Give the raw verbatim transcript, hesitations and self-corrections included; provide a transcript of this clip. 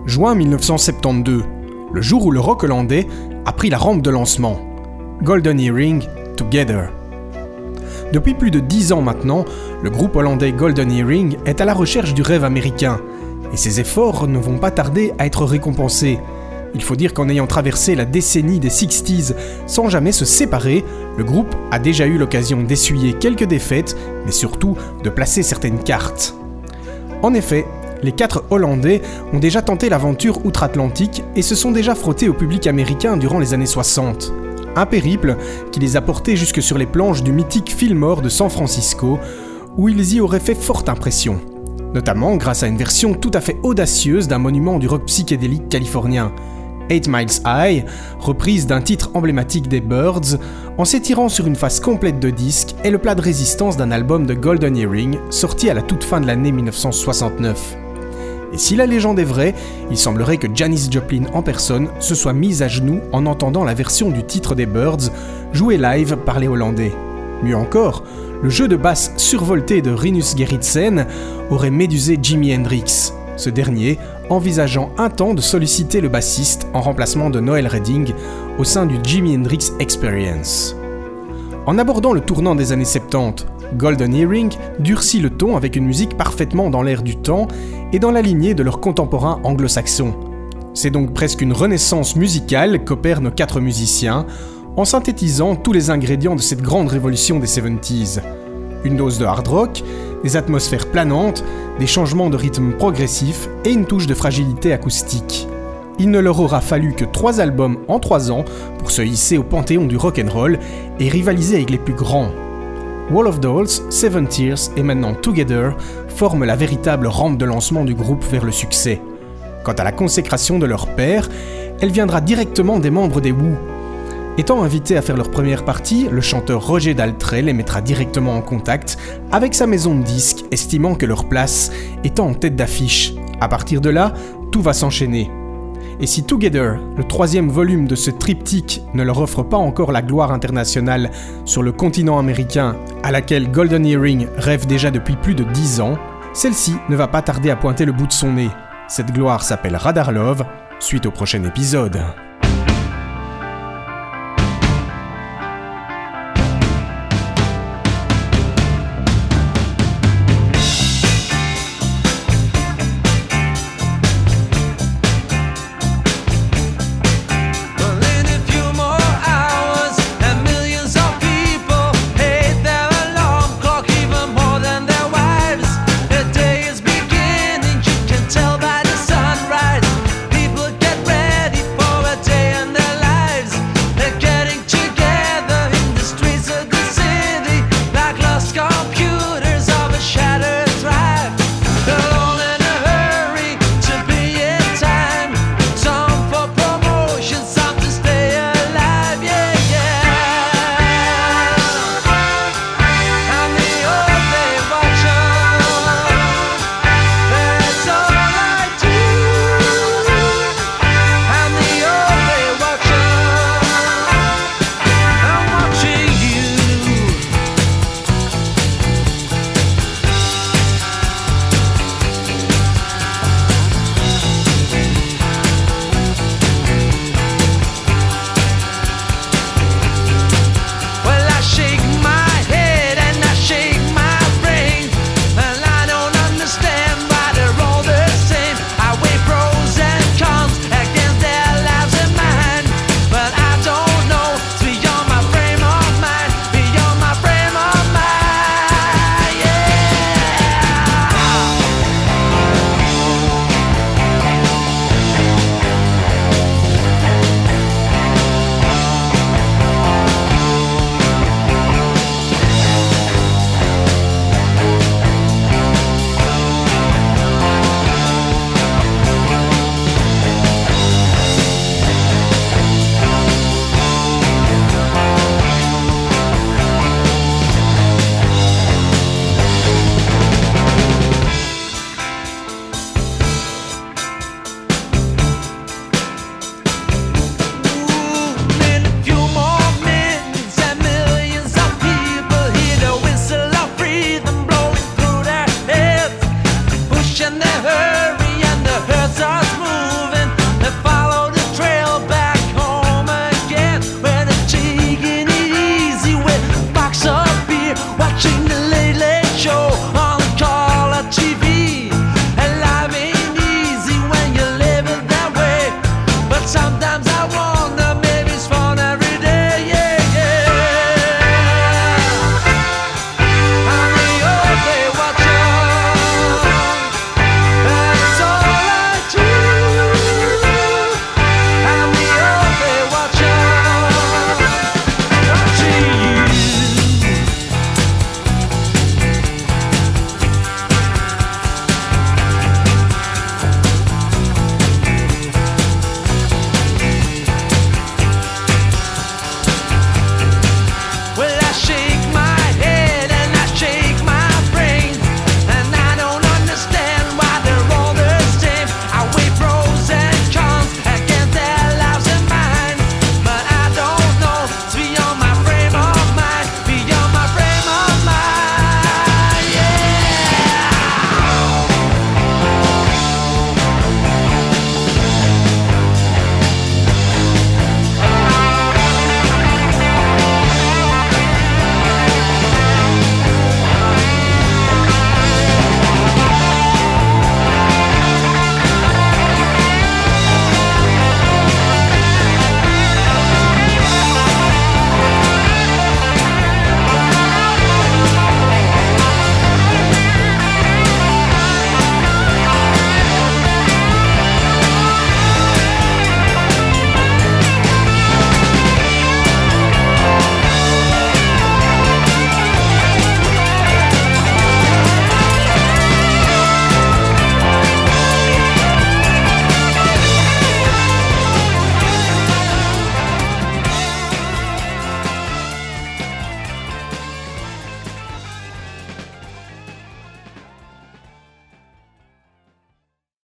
Juin mille neuf cent soixante-douze, le jour où le rock hollandais a pris la rampe de lancement. Golden Earring, Together. Depuis plus de dix ans maintenant, le groupe hollandais Golden Earring est à la recherche du rêve américain, et ses efforts ne vont pas tarder à être récompensés. Il faut dire qu'en ayant traversé la décennie des sixties sans jamais se séparer, le groupe a déjà eu l'occasion d'essuyer quelques défaites, mais surtout de placer certaines cartes. En effet, les quatre Hollandais ont déjà tenté l'aventure outre-Atlantique et se sont déjà frottés au public américain durant les années soixante. Un périple qui les a portés jusque sur les planches du mythique Fillmore de San Francisco, où ils y auraient fait forte impression, notamment grâce à une version tout à fait audacieuse d'un monument du rock psychédélique californien, Eight Miles High, reprise d'un titre emblématique des Byrds, en s'étirant sur une face complète de disque, est le plat de résistance d'un album de Golden Earring, sorti à la toute fin de l'année mille neuf cent soixante-neuf. Et si la légende est vraie, il semblerait que Janis Joplin en personne se soit mise à genoux en entendant la version du titre des Byrds, jouée live par les Hollandais. Mieux encore, le jeu de basse survolté de Rinus Gerritsen aurait médusé Jimi Hendrix, ce dernier envisageant un temps de solliciter le bassiste en remplacement de Noel Redding au sein du Jimi Hendrix Experience. En abordant le tournant des années soixante-dix, Golden Earring durcit le ton avec une musique parfaitement dans l'air du temps et dans la lignée de leurs contemporains anglo-saxons. C'est donc presque une renaissance musicale qu'opèrent nos quatre musiciens, en synthétisant tous les ingrédients de cette grande révolution des soixante-dix. Une dose de hard rock, des atmosphères planantes, des changements de rythme progressifs et une touche de fragilité acoustique. Il ne leur aura fallu que trois albums en trois ans pour se hisser au panthéon du rock'n'roll et rivaliser avec les plus grands. Wall of Dolls, Seven Tears et maintenant Together forment la véritable rampe de lancement du groupe vers le succès. Quant à la consécration de leur père, elle viendra directement des membres des Who. Étant invités à faire leur première partie, le chanteur Roger Daltrey les mettra directement en contact avec sa maison de disques, estimant que leur place étant en tête d'affiche. À partir de là, tout va s'enchaîner. Et si Together, le troisième volume de ce triptyque, ne leur offre pas encore la gloire internationale sur le continent américain, à laquelle Golden Earring rêve déjà depuis plus de dix ans, celle-ci ne va pas tarder à pointer le bout de son nez. Cette gloire s'appelle Radar Love, suite au prochain épisode.